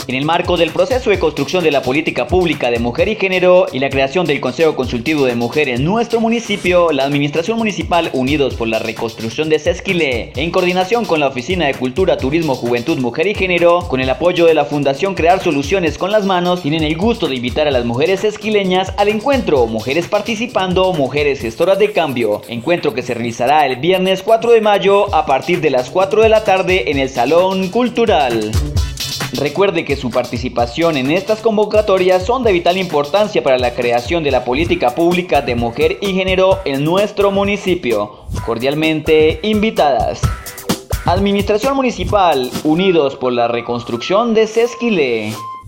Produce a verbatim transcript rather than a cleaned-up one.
En el marco del proceso de construcción de la política pública de mujer y género y la creación del Consejo Consultivo de Mujer en nuestro municipio, la Administración Municipal Unidos por la Reconstrucción de Sesquilé, en coordinación con la Oficina de Cultura, Turismo, Juventud, Mujer y Género, con el apoyo de la Fundación Crear Soluciones con las Manos, tienen el gusto de invitar a las mujeres sesquileñas al encuentro Mujeres Participando, Mujeres Gestoras de Cambio, encuentro que se realizará el viernes cuatro de mayo a partir de las cuatro de la tarde en el Salón Cultural. Recuerde que su participación en estas convocatorias son de vital importancia para la creación de la política pública de mujer y género en nuestro municipio. Cordialmente invitadas. Administración Municipal, Unidos por la Reconstrucción de Sesquilé.